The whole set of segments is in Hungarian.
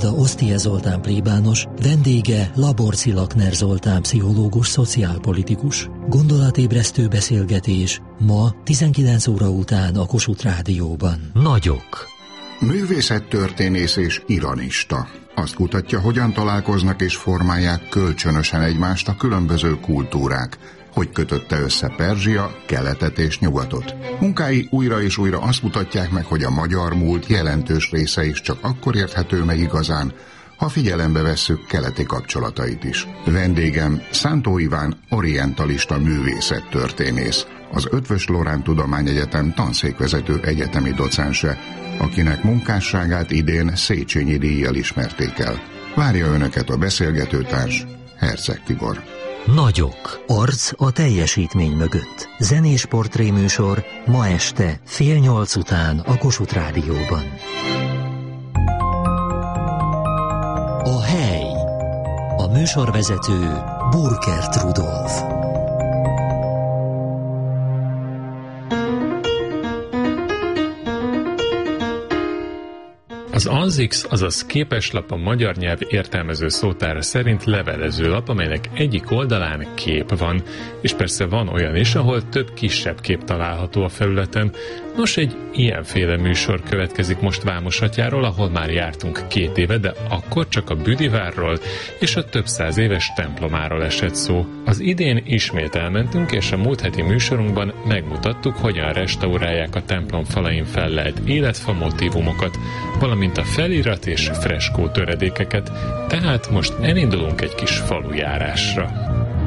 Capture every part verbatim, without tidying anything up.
mondta Osztie Zoltán plébános, vendége Laborci Lakner Zoltán pszichológus, szociálpolitikus. Gondolatébresztő beszélgetés ma tizenkilenc óra után a Kossuth Rádióban. Nagyok. Művészettörténész és iranista. Azt kutatja, hogyan találkoznak és formálják kölcsönösen egymást a különböző kultúrák, hogy kötötte össze Perzsia, keletet és nyugatot. Munkái újra és újra azt mutatják meg, hogy a magyar múlt jelentős része is csak akkor érthető meg igazán, ha figyelembe vesszük keleti kapcsolatait is. Vendégem Szántó Iván orientalista művészettörténész, az Eötvös Loránd Tudományegyetem tanszékvezető egyetemi docense, akinek munkásságát idén Széchenyi díjjal ismerték el. Várja önöket a beszélgetőtárs, Herceg Tibor. Nagyok. Arc a teljesítmény mögött. Zenés portréműsor ma este fél nyolc után a Kossuth Rádióban. A hely. A műsorvezető Burkert Rudolf. Az ANZIX, azaz képeslap a magyar nyelv értelmező szótára szerint levelező lap, amelynek egyik oldalán kép van, és persze van olyan is, ahol több kisebb kép található a felületen. Nos, egy ilyenféle műsor következik most Vámosatyáról, ahol már jártunk két éve, de akkor csak a Büdivárról és a több száz éves templomáról esett szó. Az idén ismét elmentünk, és a múlt heti műsorunkban megmutattuk, hogyan restaurálják a templom falain fellelt életfa motívumokat, valamint a felirat és freskó töredékeket, tehát most elindulunk egy kis falujárásra.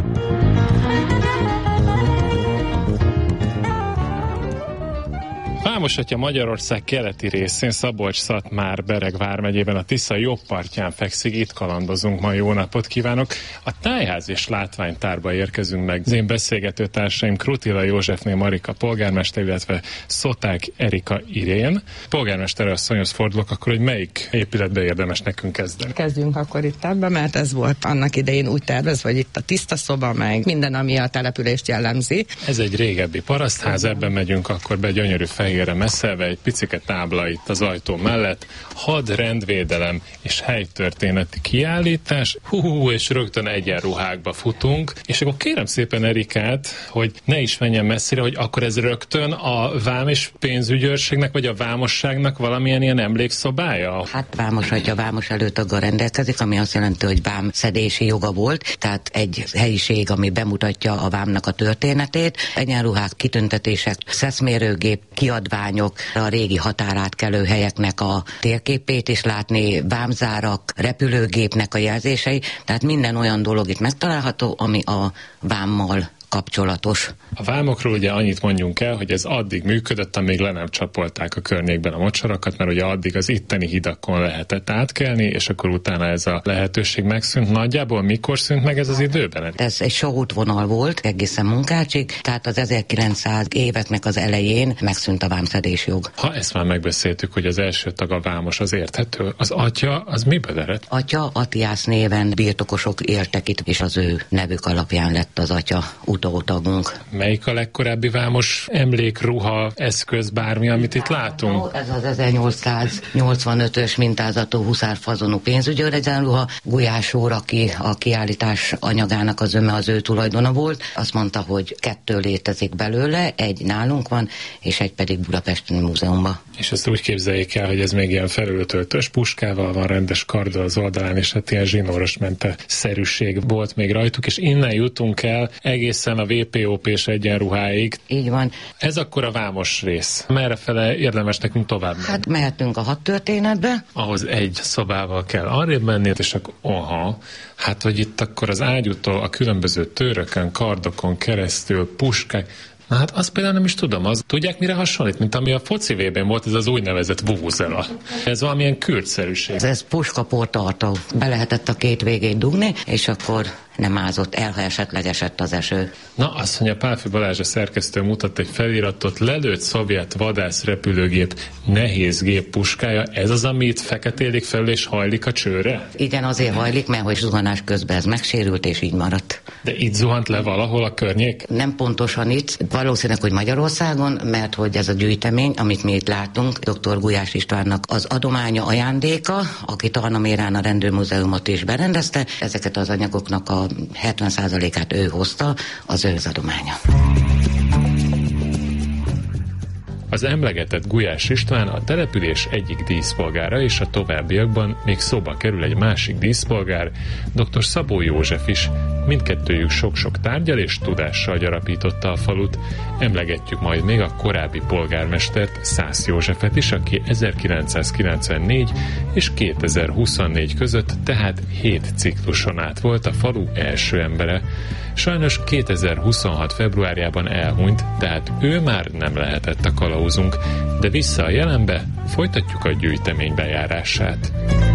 Vámosatya Magyarország keleti részén, Szabolcs-Szatmár-Bereg vármegyében a Tisza jobb partján fekszik, itt kalandozunk ma, jó napot kívánok! A tájház és látványtárba érkezünk meg. Az én beszélgető társaim Krutila Józsefné Marika polgármester, illetve Szoták Erika Irén. Polgármester asszonyhoz fordulok, akkor hogy melyik épületbe érdemes nekünk kezdeni? Kezdjünk akkor itt ebbe, mert ez volt annak idején úgy tervezve, hogy itt a tiszta szoba, meg minden, ami a települést jellemzi. Ez egy régebbi parasztház, ebben megyünk akkor be, gyönyörű fehérre messzelve, egy picike tábla itt az ajtó mellett, had, rendvédelem és helytörténeti kiállítás, hú, és rögtön egyenruhákba futunk, és akkor kérem szépen Erikát, hogy ne is menjen messzire, hogy akkor ez rögtön a vám és pénzügyőrségnek, vagy a vámosságnak valamilyen ilyen emlékszobája? Hát Vámosatya vámos előtaggal rendelkezik, ami azt jelenti, hogy vám szedési joga volt, tehát egy helyiség, ami bemutatja a vámnak a történetét, egyenruhák, kitüntetések, szeszmérőgép, kiadványok, a régi határátkelő helyeknek a térképét is látni, vámzárak, repülőgépnek a jelzései, tehát minden olyan dolog itt megtalálható, ami a vámmal kapcsolatos. A vámokról ugye annyit mondjunk el, hogy ez addig működött, amíg le nem csapolták a környékben a mocsarakat, mert ugye addig az itteni hidakon lehetett átkelni, és akkor utána ez a lehetőség megszűnt. Nagyjából mikor szűnt meg ez az időben? Ez egy sóútvonal volt egészen Munkácsig, tehát az ezerkilencszáz éveknek az elején megszűnt a vámszedés jog. Ha ezt már megbeszéltük, hogy az első tag a vámos, az érthető. Az atya, az miből ered? Atya, Attiász néven birtokosok éltek itt, és az ő nevük alapján lett az atya utótagunk. Melyik a legkorábbi vámos emlék, ruha, eszköz, bármi, amit itt látunk? Ez az ezernyolcszáznyolcvanötös mintázatú huszárfazonú pénzügyőr egyenruha. Gulyás úr, aki a kiállítás anyagának az öme, az ő tulajdona volt, azt mondta, hogy kettő létezik belőle, egy nálunk van, és egy pedig Budapesti Múzeumban. És ezt úgy képzeljék el, hogy ez még ilyen felültöltős puskával van, rendes karddal az oldalán, és hát ilyen zsinóros mente szerűség volt még rajtuk, és innen jutunk el egészen a vé pé o pés egyenruháig. Így van. Ez akkor a vámos rész. Merrefele érdemes nekünk tovább menni? Hát mehetünk a hadtörténetbe. Ahhoz egy szobával kell arrébb menni, és akkor aha, hát hogy itt akkor az ágyútól a különböző törökön, kardokon keresztül, puskák. Na hát azt például nem is tudom, az tudják mire hasonlít, mint ami a foci vében volt, ez az úgynevezett vuvuzela. Ez valamilyen kürtszerűség. Ez puskaportartó. Be lehetett a két végét dugni, és akkor nem ázott el, ha esetleg esett az eső. Na, azt mondja, Pálffy Balázs, a szerkesztő mutat egy feliratot, lelőtt szovjet vadászrepülőgép nehéz gép puskája, ez az, ami itt feketélik felül és hajlik a csőre? Igen, azért hajlik, mert hogy zuhanás közben ez megsérült, és így maradt. De itt zuhant le valahol a környék? Nem pontosan itt, valószínűleg, hogy Magyarországon, mert hogy ez a gyűjtemény, amit mi itt látunk, dr. Gulyás Istvánnak az adománya, ajándéka, aki Talnamérán a Rendőrmúzeumot is berendezte, ezeket az anyagoknak a hetven százalékát ő hozta, az ő adománya. Az emlegetett Gulyás István a település egyik díszpolgára, és a továbbiakban még szóba kerül egy másik díszpolgár, dr. Szabó József is. Mindkettőjük sok-sok tárgyal és tudással gyarapította a falut. Emlegetjük majd még a korábbi polgármestert, Szász Józsefet is, aki ezerkilencszázkilencvennégy és kétezer-huszonnégy között, tehát hét cikluson át volt a falu első embere. Sajnos kétezer-huszonhat februárjában elhunyt, tehát ő már nem lehetett a kalauzunk, de vissza a jelenbe, folytatjuk a gyűjtemény bejárását.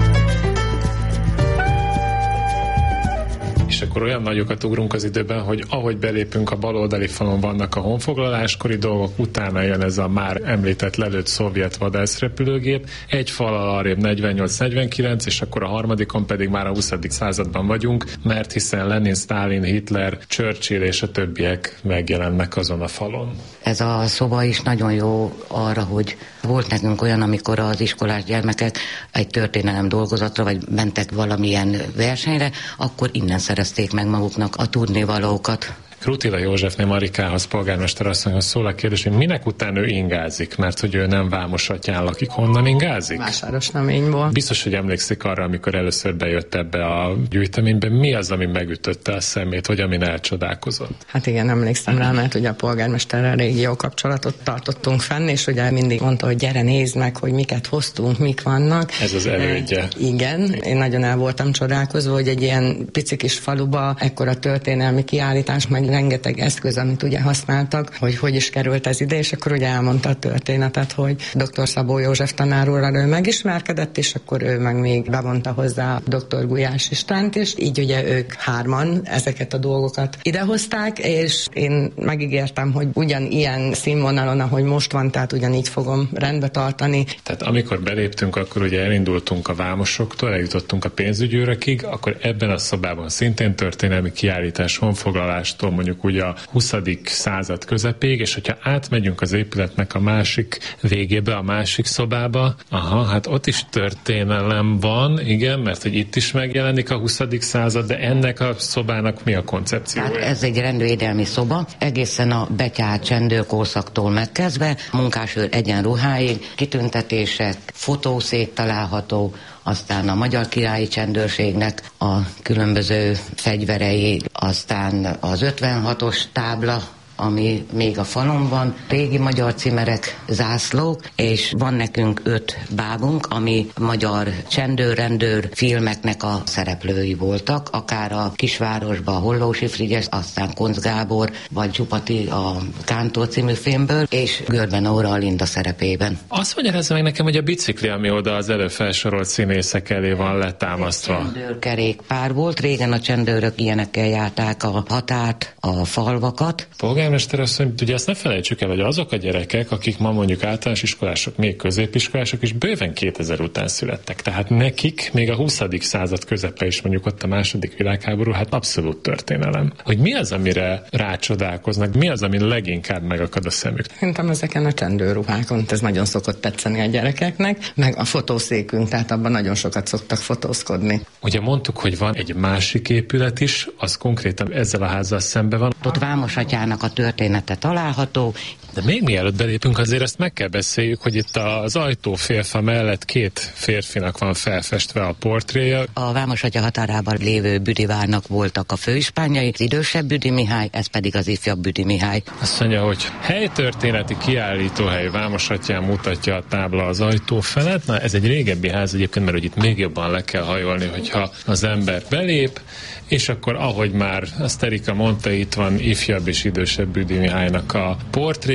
És akkor olyan nagyokat ugrunk az időben, hogy ahogy belépünk, a baloldali falon vannak a honfoglaláskori dolgok, utána jön ez a már említett lelőtt szovjet vadászrepülőgép, egy fal arrébb negyvennyolc negyvenkilenc, és akkor a harmadikon pedig már a huszadik században vagyunk, mert hiszen Lenin, Sztálin, Hitler, Churchill és a többiek megjelennek azon a falon. Ez a szoba is nagyon jó arra, hogy volt nekünk olyan, amikor az iskolás gyermekek egy történelem dolgozatra, vagy mentek valamilyen versenyre, akkor innen szerezték meg maguknak a tudnivalókat. Krutila Józsefné Marikához, polgármester asszonyhoz szól a kérdés, hogy minek után ő ingázik, mert hogy ő nem Vámosatyán lakik, honnan ingázik? Vásárosnaményból. Biztos, hogy emlékszik arra, amikor először bejött ebbe a gyűjteménybe, mi az, ami megütötte a szemét, vagy amin elcsodálkozott? Hát igen, emlékszem rá, mert ugye a polgármesterrel régi jó kapcsolatot tartottunk fenn, és ugye mindig mondta, hogy gyere, nézd meg, hogy miket hoztunk, mik vannak. Ez az elődje. E, igen, én nagyon el voltam csodálkozva, hogy egy ilyen pici kis faluba ekkora történelmi kiállítás, meg rengeteg eszköz, amit ugye használtak, hogy hogy is került ez ide, és akkor ugye elmondta a történetet, hogy dr. Szabó József tanár úrral ő megismerkedett, és akkor ő meg még bevonta hozzá dr. Gulyás Istvánt is, így ugye ők hárman ezeket a dolgokat idehozták, és én megígértem, hogy ugyanilyen színvonalon, ahogy most van, tehát ugyanígy fogom rendbe tartani. Tehát amikor beléptünk, akkor ugye elindultunk a vámosoktól, eljutottunk a pénzügyőrökig, akkor ebben a szobában szintén történelmi kiállítás, honfoglalástól mondjuk ugye a huszadik század közepéig, és hogyha átmegyünk az épületnek a másik végébe, a másik szobába, aha, hát ott is történelem van, igen, mert hogy itt is megjelenik a huszadik század, de ennek a szobának mi a koncepciója? Hát ez egy rendvédelmi szoba, egészen a betyár csendőrszaktól megkezdve, munkásőr egyenruháig, kitüntetések, fotószék található, aztán a Magyar Királyi Csendőrségnek a különböző fegyverei, aztán az ötvenhatos tábla, ami még a falon van, régi magyar cimerek, zászlók, és van nekünk öt bábunk, ami magyar csendőr-rendőr filmeknek a szereplői voltak, akár a Kisvárosban a Hollósi Frigyes, aztán Koncz Gábor, vagy Csupati a Kántor című filmből, és Görbe Nóra a Linda szerepében. Azt magyarázza meg nekem, hogy a bicikli, ami oda az előbb felsorolt színészek elé van letámasztva. Csendőrkerékpár volt, régen a csendőrök ilyenekkel járták a határt, a falvakat. Polgármester asszony, ugye azt ne felejtsük el, hogy azok a gyerekek, akik ma mondjuk általános iskolások, még középiskolások is bőven kétezer után születtek. Tehát nekik még a huszadik század közepe is, mondjuk ott a második világháború, hát abszolút történelem. Hogy mi az, amire rácsodálkoznak, mi az, ami leginkább megakad a szemük? Szerintem ezeken a csendőrruhákon, ez nagyon szokott tetszeni a gyerekeknek, meg a fotószékünk, tehát abban nagyon sokat szoktak fotózkodni. Ugye mondtuk, hogy van egy másik épület is, az konkrétan ezzel a házzal szembe van. Ott Vámosatyának a története található. De még mielőtt belépünk, azért ezt meg kell beszéljük, hogy itt az ajtófélfa mellett két férfinak van felfestve a portréja. A Vámosatya határában lévő Büdivárnak voltak a főispánjai, az idősebb Büdi Mihály, ez pedig az ifjabb Büdi Mihály. Azt mondja, hogy helytörténeti kiállítóhely Vámosatyán mutatja a tábla az ajtó felett. Na, ez egy régebbi ház egyébként, mert hogy itt még jobban le kell hajolni, hogyha az ember belép, és akkor ahogy már azt Erika mondta, itt van ifjabb és idősebb Büdi Mihálynak a portréja,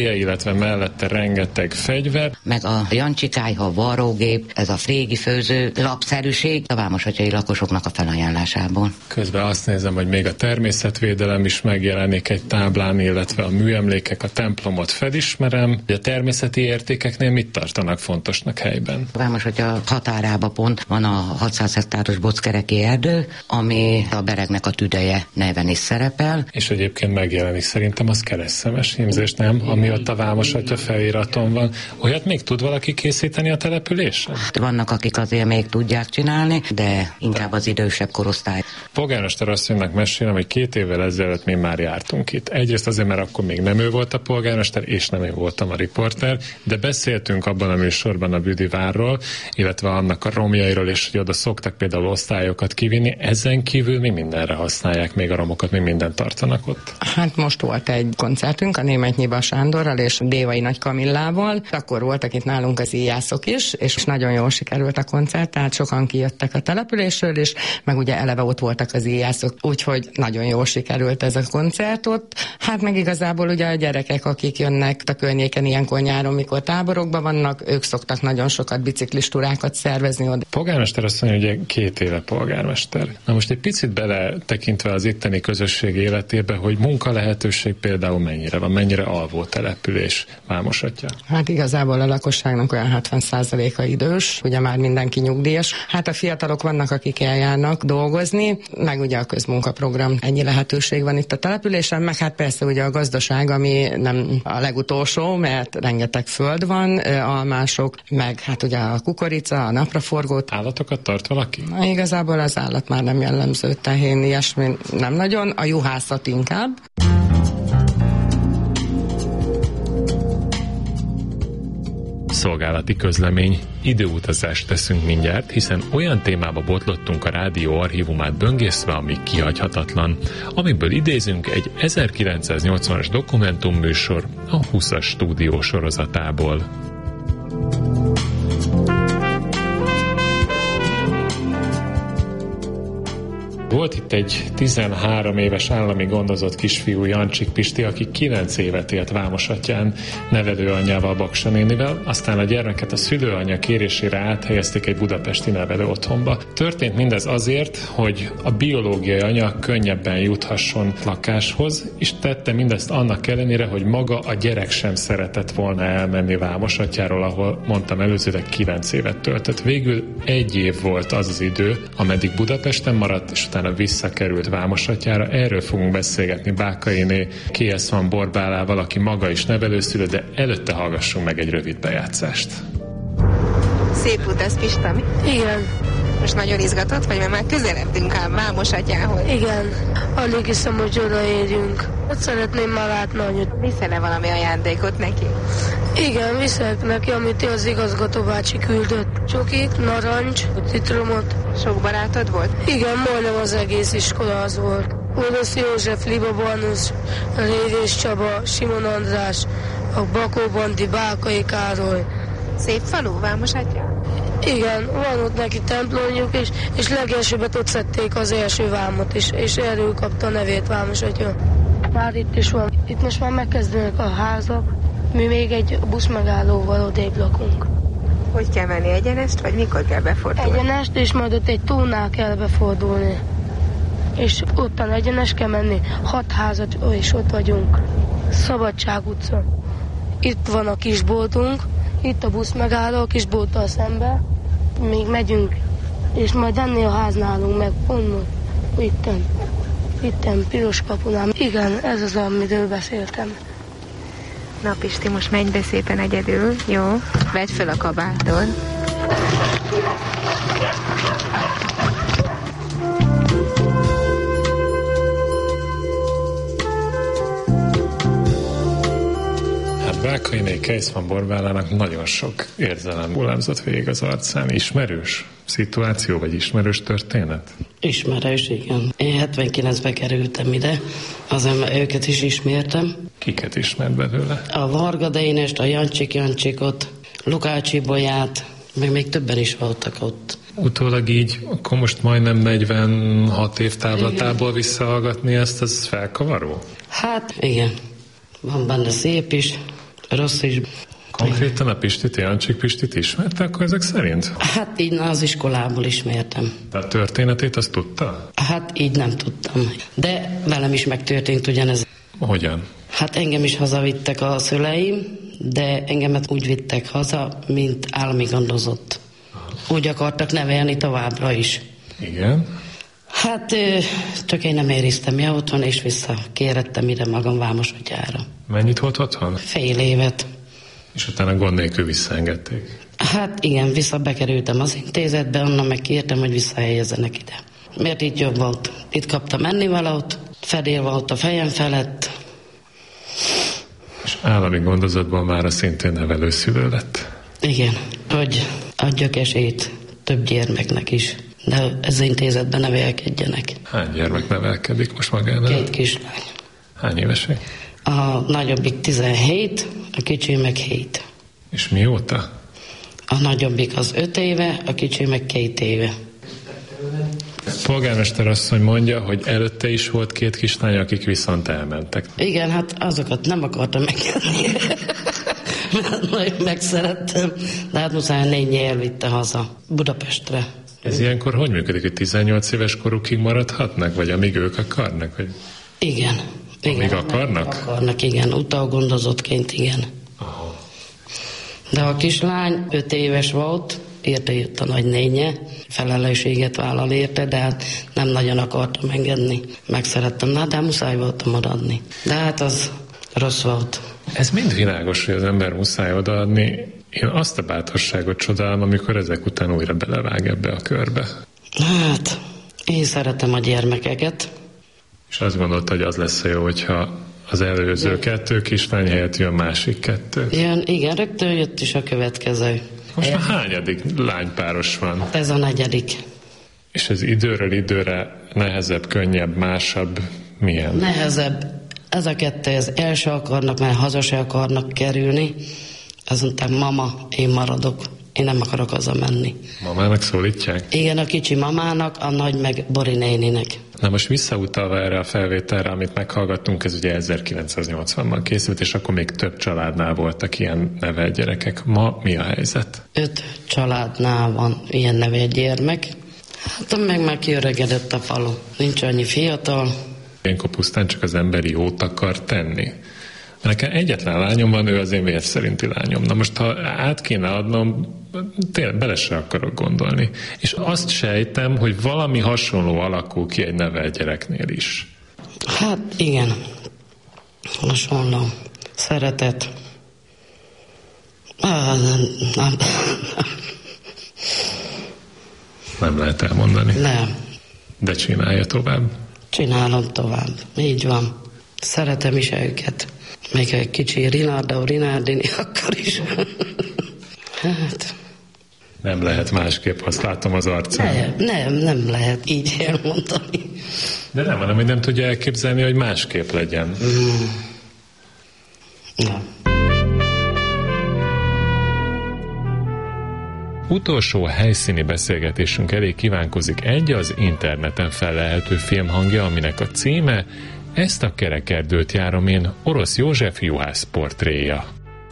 helye, illetve mellette rengeteg fegyver. Meg a Jancsikályha varrógép, ez a frégi főző lapszerűség a vámosatyai lakosoknak a felajánlásából. Közben azt nézem, hogy még a természetvédelem is megjelenik egy táblán, illetve a műemlékek, a templomot felismerem. A természeti értékeknél mit tartanak fontosnak helyben? A Vámosatya határába pont van a hatszáz hektáros Bockereki erdő, ami a beregnek a tüdeje neven is szerepel. És egyébként megjelenik szerintem az keresztszemes hímzés, nem? Ami ott a Vámosatya feliraton van. Olyat még tud valaki készíteni a településen? Vannak, akik azért még tudják csinálni, de inkább az idősebb korosztály. Polgármester asszonynak mesélem, hogy két évvel ezelőtt mi már jártunk itt. Egyrészt azért, mert akkor még nem ő volt a polgármester, és nem én voltam a riporter, de beszéltünk abban a műsorban a Büdivárról, illetve annak a romjairól, és hogy oda szoktak például osztályokat kivinni. Ezen kívül mi mindenre használják még a romokat, mi mindent tartanak ott? Hát most volt egy koncertünk a Németh Nyiba Sándorral és Dévai Nagy Kamillával. Akkor voltak itt nálunk az íjászok is, és nagyon jól sikerült a koncert, tehát sokan kijöttek a településről, és meg ugye eleve ott voltak az íjászok, úgyhogy nagyon jól sikerült ez a koncert ott. Hát meg igazából ugye a gyerekek, akik jönnek a környéken ilyenkor nyáron, mikor táborokban vannak, ők szoktak nagyon sokat biciklistúrákat szervezni oda. Polgármester azt mondja, hogy két éve polgármester. Na most egy picit bele tekintve az itteni közösség életébe, hogy munka lehetőség például mennyire van, mennyire alvó település Vámosatya? Hát igazából a lakosságnak olyan hetven százaléka idős, ugye már mindenki nyugdíjas. Hát a fiatalok vannak, akik eljárnak dolgozni, meg ugye a közmunkaprogram, ennyi lehetőség van itt a településen, meg hát persze ugye a gazdaság, ami nem a legutolsó, mert rengeteg föld van, almások, meg hát ugye a kukorica, a napraforgót. Állatokat tart valaki? Na, igazából az állat már nem jellemző, tehén, ilyesmi nem nagyon, a juhászat inkább. Szolgálati közlemény. Időutazást teszünk mindjárt, hiszen olyan témába botlottunk a rádió archívumát böngészve, ami kihagyhatatlan, amiből idézünk egy ezerkilencszáznyolcvanas dokumentumműsor a húszas stúdió sorozatából. Volt itt egy tizenhárom éves állami gondozott kisfiú, Jancsik Pisti, aki kilenc évet élt Vámosatyán nevelőanyjával, Baksa nénivel, aztán a gyermeket a szülőanyja kérésére áthelyezték egy budapesti nevelő otthonba. Történt mindez azért, hogy a biológiai anya könnyebben juthasson lakáshoz, és tette mindezt annak ellenére, hogy maga a gyerek sem szeretett volna elmenni Vámosatyáról, ahol mondtam előzőleg kilenc évet töltött. Végül egy év volt az az idő, ameddig Budapesten maradt, és utána visszakerült Vámosatyára. Erről fogunk beszélgetni Bákainé K S van Borbálával, aki maga is nevelőszülő, de előtte hallgassunk meg egy rövid bejátszást. Szép út ez, Pista, mi? Igen. Most nagyon izgatott vagy, mert már közeledtünk ám Vámosatyához. Igen. Alig hiszem, hogy odaérjünk. Ott szeretném már látni anyut. Viszel-e valami ajándékot neki? Igen, viszek neki, amit az igazgató bácsi küldött. Csokit, narancs, citromot. Sok barátod volt? Igen, majdnem az egész iskola az volt. Orosz József, Liba Banusz, Révés Csaba, Simon András, a Bakó Bandi, Bákai Károly. Szép falu, Vámosatya? Igen, van ott neki templomjuk, és, és legelsőbbet ott szedték az első vámot, és, és erről kapta a nevét Vámosatya. Már itt is van. Itt most már megkezdődnek a házak, mi még egy buszmegállóval odébb lakunk. Hogy kell menni, egyenest, vagy mikor kell befordulni? Egyenest, és majd ott egy tónál kell befordulni. És ottan egyenes kell menni, hat házat, és ott vagyunk. Szabadság utca. Itt van a kisboltunk, itt a busz megálló, a kisbolttal szembe. Még megyünk, és majd ennél a háznál állunk meg, onnan, itten, itten, piros kapunál. Igen, ez az, amiről beszéltem. Na Pisti, most menj be szépen egyedül, jó? Vedd fel a kabátod. Bákainé K S van Borbálának nagyon sok érzelem hullámzott végig az arcán. Ismerős szituáció, vagy ismerős történet? Ismerős, igen. Én hetvenkilencben kerültem ide, azért őket is ismertem. Kiket ismert belőle? A Varga Dénest, a Jancsik Jancsikot, Lukácsi Bolyát, meg még többen is voltak ott. Utólag így, akkor most majdnem negyvenhat év távlatából visszahallgatni ezt, az felkavaró? Hát igen, van benne szép is, rossz is. Konkrétan a Pistit, Jancsik Pistit ismerte akkor ezek szerint? Hát így az iskolából ismertem. De a történetét azt tudta? Hát így nem tudtam. De velem is megtörtént ugyanez. Hogyan? Hát engem is hazavittek a szüleim, de engemet úgy vittek haza, mint állami gondozott. Úgy akartak nevelni továbbra is. Igen? Hát csak én nem ériztem mi otthon, és visszakérettem ide magam Vámosúgyára. Mennyit volt otthon? Fél évet. És utána gond nélkül visszaengedték? Hát igen, vissza bekerültem az intézetbe, onnan meg kértem, hogy visszahelyezzenek ide. Mert itt jobb volt. Itt kaptam ennivalót, fedél volt a fejem felett. És állami gondozatban már a szintén nevelőszülő lett? Igen, hogy adjak esélyt több gyermeknek is, de ez intézetben nevelkedjenek. Hány gyermek nevelkedik most magánál? Két kislány. Hány évesek? A nagyobbik tizenhét, a kicsi meg hét. És mióta? A nagyobbik az öt éve, a kicsi meg két éve. Polgármester asszony mondja, hogy előtte is volt két kislány, akik viszont elmentek. Igen, hát azokat nem akartam megkenni. Nagyon megszerettem, de hát muszáj négy elvitte haza Budapestre. Ez ilyenkor hogy működik, hogy tizennyolc éves korukig maradhatnak, vagy amíg ők akarnak? Vagy... Igen. Igen, amíg akarnak? Akarnak, igen. Utalgondozottként, igen. Aha. De a kislány öt éves volt, érte jött a nagynénye, felelősséget vállal érte, de hát nem nagyon akartam engedni. Megszerettem, na, de muszáj voltam odaadni. De hát az rossz volt. Ez mind világos, hogy az ember muszáj odaadni. Én azt a bátorságot csodálom, amikor ezek után újra belevág ebbe a körbe. Hát, én szeretem a gyermekeket. És azt gondolta, hogy az lesz jó, hogyha az előző kettő kislány helyett jön másik kettő. Jön, igen, rögtön jött is a következő. Most már hányadik lánypáros van? Ez a negyedik. És ez időről időre nehezebb, könnyebb, másabb, milyen? Nehezebb. Ez a kettő, az első akarnak, mert haza se akarnak kerülni. Azután mama, én maradok. Én nem akarok haza menni. Mamának szólítják? Igen, a kicsi mamának, a nagy meg Bori néninek. Na most visszautalva erre a felvételre, amit meghallgattunk, ez ugye ezerkilencszáznyolcvanban készült, és akkor még több családnál voltak ilyen nevelt gyerekek. Ma mi a helyzet? Öt családnál van ilyen nevelt gyermek. Hát meg már kiöregedett a falu. Nincs annyi fiatal. Ilyenkor pusztán csak az emberi jót akar tenni. Nekem egyetlen lányom van, ő az én vér szerinti lányom. Na most, ha át kéne adnom, tényleg bele se akarok gondolni. És azt sejtem, hogy valami hasonló alakul ki egy nevelt gyereknél is. Hát igen, hasonló. Szeretet. Ah, nem, nem. Nem lehet elmondani. Nem. De csinálja tovább. Csinálom tovább. Így van. Szeretem is őket. Még egy kicsi Rinaldo, Rinaldini, akkor is. Hát... Nem lehet másképp, azt látom az arcán. Nem, nem, nem lehet így elmondani. De nem, hanem, hogy nem tudja elképzelni, hogy másképp legyen. Mm. Nem. Utolsó helyszíni beszélgetésünk elé kívánkozik egy az interneten fellelhető filmhangja, aminek a címe Ezt a kerekerdőt járom én, Orosz József juhász portréja.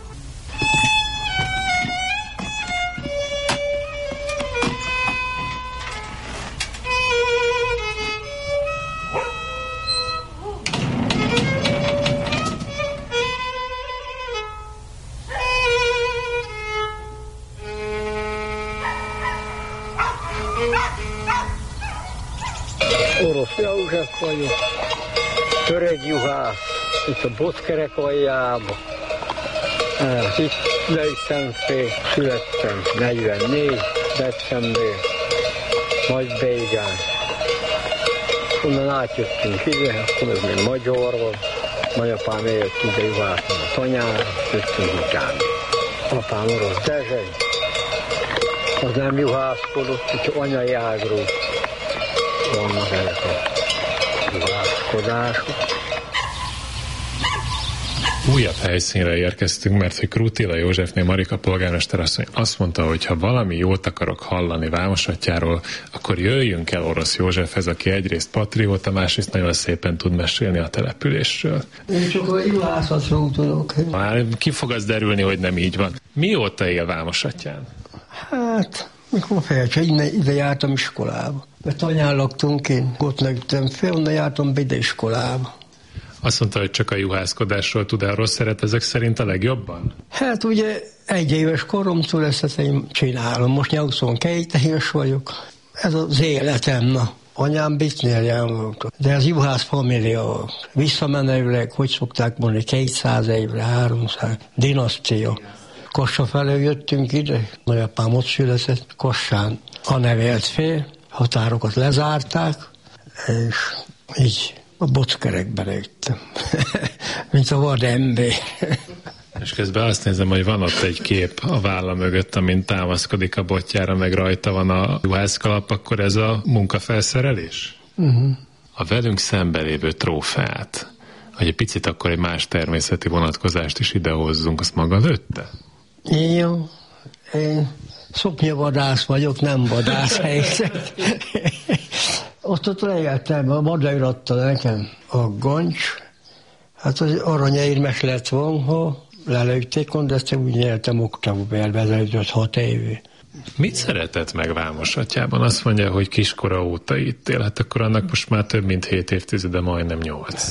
Orosz József vagyok, öreg juhász, itt a Boszkerek aljába. Itt nőttem fél, születtem negyvennégy december, Nagybégán. Onnan átjöttünk ide, akkor ez még magyar volt. Nagyapám élt ide juhászni a tanyára, jöttünk utána. Apám orosz Dezsely, az nem juhászkodott, itt anyai ágról vannak ezek a juhászkodások. Újabb helyszínre érkeztünk, mert hogy Krútilla Józsefné Marika polgármester asszony azt mondta, hogy ha valami jót akarok hallani Vámosattyáról, akkor jöjjünk el Orosz Józsefhez, aki egyrészt patrióta, másrészt nagyon szépen tud mesélni a településről. Én csak a juhászatról tudok. Már ki fog az derülni, hogy nem így van. Mióta él Vámosattyán? Hát, mikor felcse, ide, ide jártam iskolába. Mert anyán laktunk én, ott nőttem fel, onnan jártam be ide iskolába. Azt mondta, hogy csak a juhászkodásról tud el rossz szeret ezek szerint a legjobban? Hát ugye egy éves koromtól ezt én csinálom. Most nyolcvankét éves vagyok. Ez az életem, na. Anyám bitnél volt. De az juhász família volt. Visszamenőleg, hogy szokták mondani, kétszáz évre, háromszáz. Dinasztia. Kassa felől jöttünk ide. Nagyapám ott született. Kassán a nevelt fél. Határokat lezárták. És így a bockerekbe nőttem. Mint a vadember. És közben azt nézem, hogy van ott egy kép a válla mögött, amin támaszkodik a botjára, meg rajta van a juhászkalap, akkor ez a munkafelszerelés? Uh-huh. A velünk szembe lévő trófeát, hogy egy picit akkor egy más természeti vonatkozást is idehozzunk, azt maga lőtte? Jó, én szoknyavadász vagyok, nem vadász helyzet. Ott ott leéltem, a Madai adta nekem a gancs, hát az aranyérmes lett volna, lelőtték, de ezt úgy nyertem októberben, elveződött hat éve. Mit szeretett meg Vámosattyában? Azt mondja, hogy kiskora óta itt él, hát akkor annak most már több mint hét évtizede, majdnem nyolc.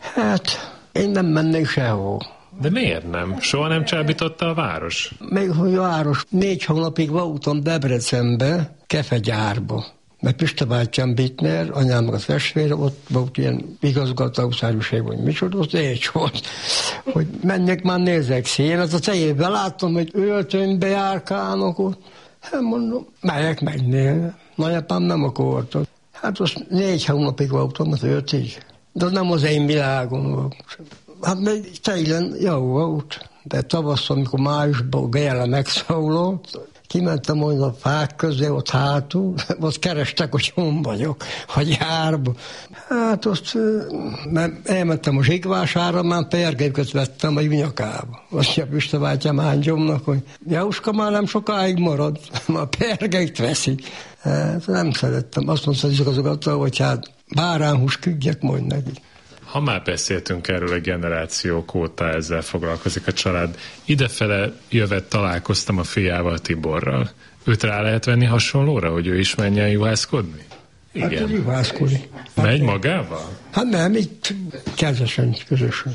Hát, én nem mennék sehol. De miért nem? Soha nem csábította a város? Még hogy a város, négy hónapig voltam Debrecenbe, kefegyárba. Mert Pista bátyám Bittner, anyám meg a testvére, ott volt ilyen igazgatószerűség, vagy micsoda, az égy volt, hogy menjek már nézzek szén, az a tejében láttam, hogy öltönybe járkálnak ott. Hát mondom, melyek mennél? Nagyapám nem akarta. Hát azt négy hónapig voltam az ötig. De nem az én világom volt. Hát még télen jó volt, de tavasszal, amikor májusban Géla megszólalt, kimentem majd a fák közé, ott hátul, ott kerestek, hogy hon vagyok, hogy járba. Hát azt, mert elmentem a Zsigvására, már pergőket vettem a nyakába. Azt a Pista bátyám Ángyomnak, hogy Jóska már nem sokáig marad, már pergőt veszik. Hát nem szerettem. Azt mondta az igazgató, hogy hát báránhús küldjek majd neki. Ha már beszéltünk erről, a generációk óta ezzel foglalkozik a család, idefele jövet találkoztam a fiával, Tiborral. Őt rá lehet venni hasonlóra, hogy ő is menjen juhászkodni? Igen. Hát juhászkodni. Megy magával? Hát nem, itt kezesen, közösen.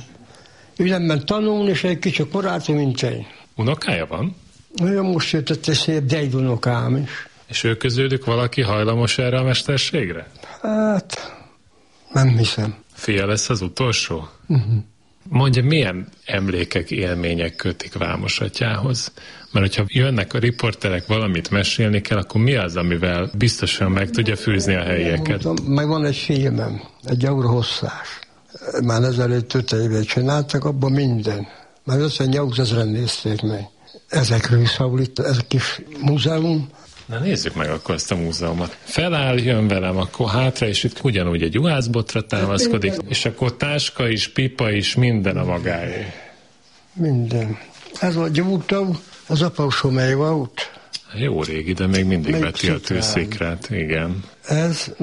Ő nem ment tanulni, és egy kicsi korát, mint én. Unokája van? Ő most jött egy szép dejdunokám is. És ő közülük valaki hajlamos erre a mesterségre? Hát, nem hiszem. Fia lesz az utolsó? Uh-huh. Mondja, milyen emlékek, élmények kötik Vámosattyához? Mert hogyha jönnek a riporterek, valamit mesélni kell, akkor mi az, amivel biztosan meg tudja fűzni a helyieket? Meg van egy filmem, egy óra hosszás. Már ezelőtt öt éve csináltak, abban minden. Már ötvennyolcezren nézték meg. Ezekről szól itt, ez a kis múzeum. Na nézzük meg akkor ezt a múzeumot. Feláll, jön velem, akkor hátra, és itt ugyanúgy egy juhászbotra támaszkodik, és akkor táska is, pipa is, minden a magáé. Minden. Ez a gyújtó, az apósomé volt. Jó régi, de még mindig még veti a tőszikrát, igen. Ez